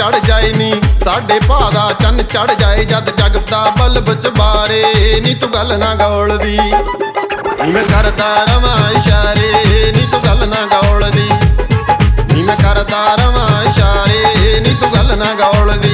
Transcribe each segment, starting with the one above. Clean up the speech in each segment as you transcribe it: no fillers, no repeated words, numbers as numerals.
चढ़ जाए नी साडे भा दा चन्न चढ़ जाए जद जगदा बल्ब चबारे नी तू गल ना गौलदी नी मैं करदा रवां इशारे नी तू गल ना गौलदी नी मैं करदा रवां इशारे नी तू गल ना गौलदी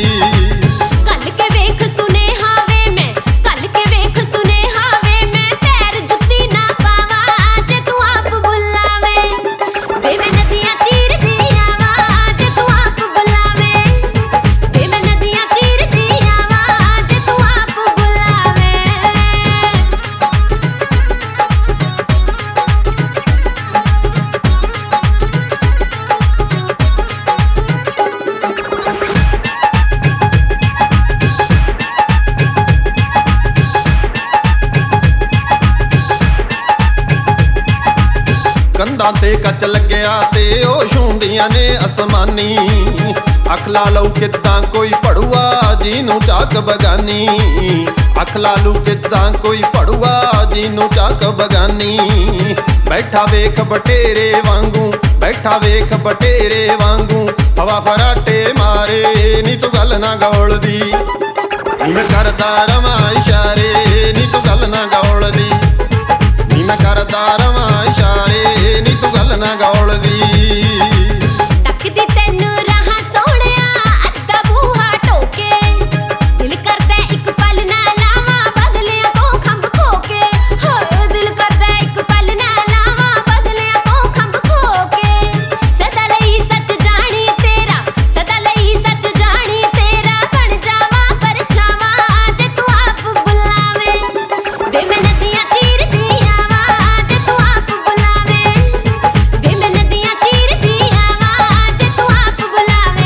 कंधां ते कच लग्या ते ओ छूंदियां ने आसमानी अख ला लू किदां कोई पड़ुआ जीनू चाक बगानी अख ला लू किदां कोई पड़ुआ जीनू चाक बगानी बैठा वेख बटेरे वांगू बैठा वेख बटेरे वांगू हवा फराटे मारे नी तू गल ना गौलदी नी मैं करदा रवां इशारे नी तू गल ना गौलदी नी मैं करदा रवां इशारे नी तू गल ना गौलदी तकदी तैनू रहा सोहणिया अद्धा बूहा टोके दिल करदा इक पल ना लावां बदलियां तो खंभ खोके हो दिल करदा इक पल ना लावां बदलियां तो खंभ खोके सदा लई सच जानी तेरा सदा लई सच जानी तेरा बन जावां परछावां जे तू आप बुलावे वे मैं नदियां चीरदी आवां जे तू आप बुलावे वे मैं नदियां चीरदी आवां जे तू आप बुलावे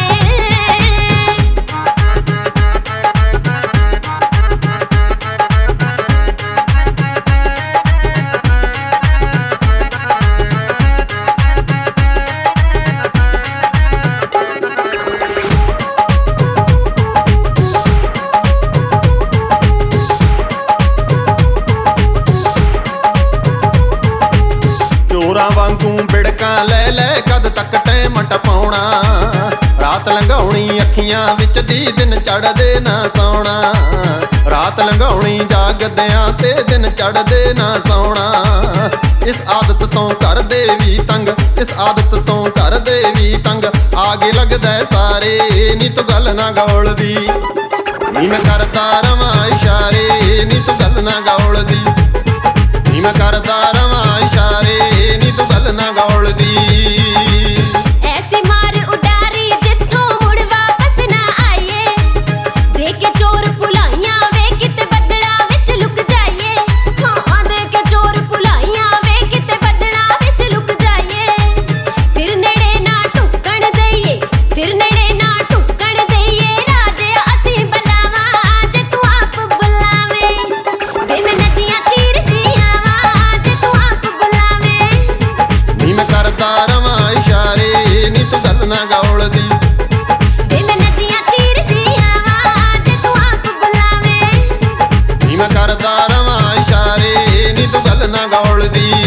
चोरां वांगू बिड़कां लै लै कद तक टैम टपाउणा रात लंघाउणी अखियां विच दी दिन चढ़दे ना सौणा रात लंघाउणी जागदियां ते दिन चढ़दे ना सौणा इस आदत तो करदे वी तंग इस आदत तो करदे वी तंग आगे लगदा सारे नी तू गल ना गौलदी नी मैं करदा रवां इशारे नी तू गल ना गौलदी नी मैं करदा रवां इशारे नी तू गल ना गौलदी ऐसी मार उडारी जिथों मुड़ वापस ना आईए दे के चोर भुलाइयां वे किते बदला विच लुक जाइए हां दे के चोर भुलाइयां वे किते बदला विच लुक जाइए फिर नेड़े ना टुकण दईए फिर नेड़े ना टुकण दईए राजे असी बलावां जे तू आप बुलावे वे मैं नदियां चीरदी आवां जे तू आप बुलावे नी मैं करदा रवां इशारे नी तू गल ना गौलदी वे मैं नदियां चीरदी आवां जे तू आप बुलावे नी मैं करदा रवां इशारे नी तू गल ना गौलदी।